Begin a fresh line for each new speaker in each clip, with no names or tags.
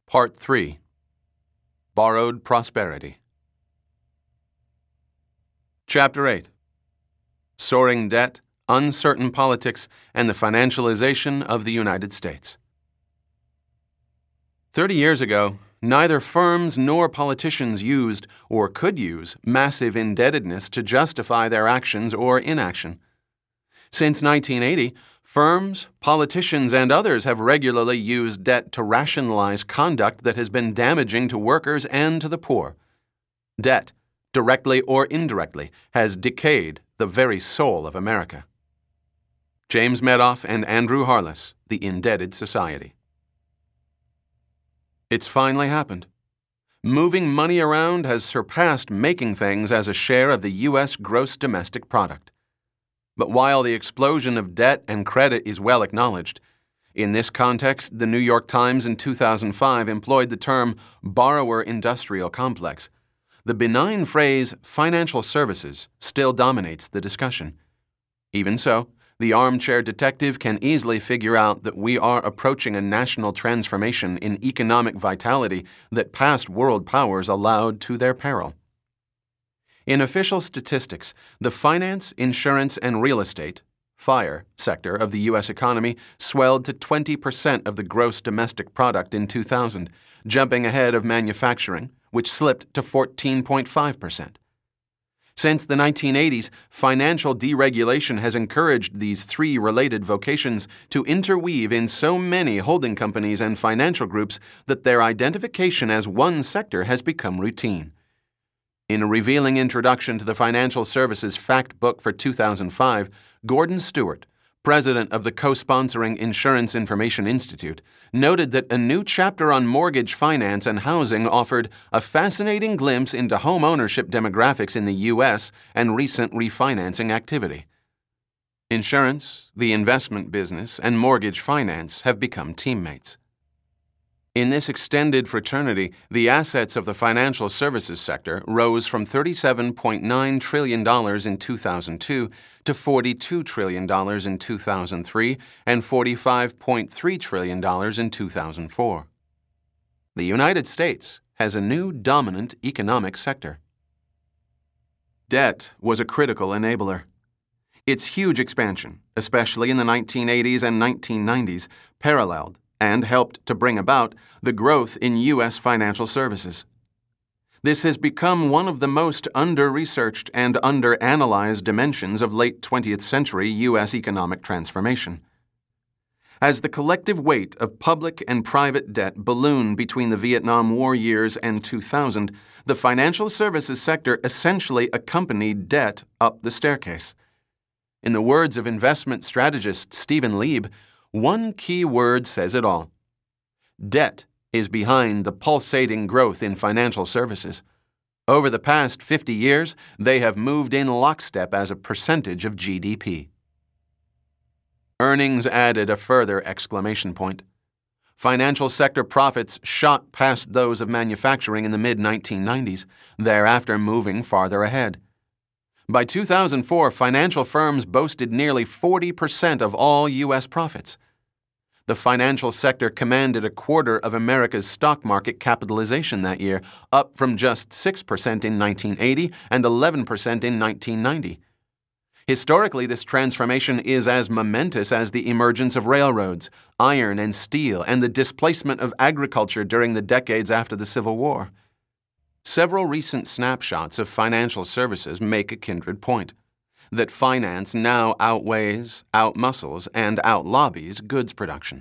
Part 3. Borrowed Prosperity. Chapter 8. Soaring Debt, Uncertain Politics, and the Financialization of the United States. 30 years ago, neither firms nor politicians used or could use massive indebtedness to justify their actions or inaction. Since 1980, firms, politicians, and others have regularly used debt to rationalize conduct that has been damaging to workers and to the poor. Debt, directly or indirectly, has decayed the very soul of America. James Medoff and Andrew Harless, The Indebted Society. It's finally happened. Moving money around has surpassed making things as a share of the U.S. gross domestic product. But while the explosion of debt and credit is well acknowledged, in this context, the New York Times in 2005 employed the term borrower-industrial complex. The benign phrase financial services still dominates the discussion. Even so, the armchair detective can easily figure out that we are approaching a national transformation in economic vitality that past world powers allowed to their peril. In official statistics, the finance, insurance, and real estate (FIRE) sector of the U.S. economy swelled to 20% of the gross domestic product in 2000, jumping ahead of manufacturing, which slipped to 14.5%. Since the 1980s, financial deregulation has encouraged these three related vocations to interweave in so many holding companies and financial groups that their identification as one sector has become routine. In a revealing introduction to the Financial Services Fact Book for 2005, Gordon Stewart, president of the co-sponsoring Insurance Information Institute, noted that a new chapter on mortgage finance and housing offered a fascinating glimpse into home ownership demographics in the U.S. and recent refinancing activity. Insurance, the investment business, and mortgage finance have become teammates. In this extended fraternity, the assets of the financial services sector rose from $37.9 trillion in 2002 to $42 trillion in 2003 and $45.3 trillion in 2004. The United States has a new dominant economic sector. Debt was a critical enabler. Its huge expansion, especially in the 1980s and 1990s, paralleled and helped to bring about the growth in U.S. financial services. This has become one of the most under-researched and under-analyzed dimensions of late 20th century U.S. economic transformation. As the collective weight of public and private debt ballooned between the Vietnam War years and 2000, the financial services sector essentially accompanied debt up the staircase. In the words of investment strategist Stephen Lieb, one key word says it all. Debt is behind the pulsating growth in financial services. Over the past 50 years, they have moved in lockstep as a percentage of GDP. Earnings added a further exclamation point. Financial sector profits shot past those of manufacturing in the mid-1990s, thereafter moving farther ahead. By 2004, financial firms boasted nearly 40% of all U.S. profits. The financial sector commanded a quarter of America's stock market capitalization that year, up from just 6% in 1980 and 11% in 1990. Historically, this transformation is as momentous as the emergence of railroads, iron and steel, and the displacement of agriculture during the decades after the Civil War. Several recent snapshots of financial services make a kindred point, that finance now outweighs, outmuscles, and outlobbies goods production.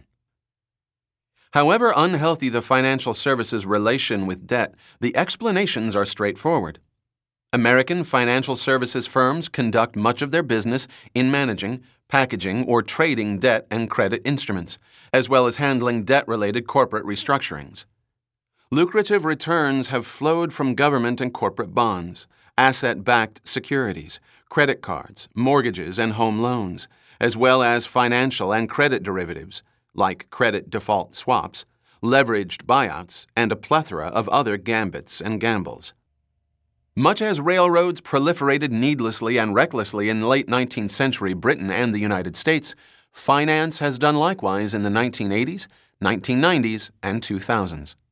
However unhealthy the financial services relation with debt, the explanations are straightforward. American financial services firms conduct much of their business in managing, packaging, or trading debt and credit instruments, as well as handling debt-related corporate restructurings. Lucrative returns have flowed from government and corporate bonds, asset-backed securities, credit cards, mortgages, and home loans, as well as financial and credit derivatives, like credit default swaps, leveraged buyouts, and a plethora of other gambits and gambles. Much as railroads proliferated needlessly and recklessly in late 19th century Britain and the United States, finance has done likewise in the 1980s, 1990s, and 2000s.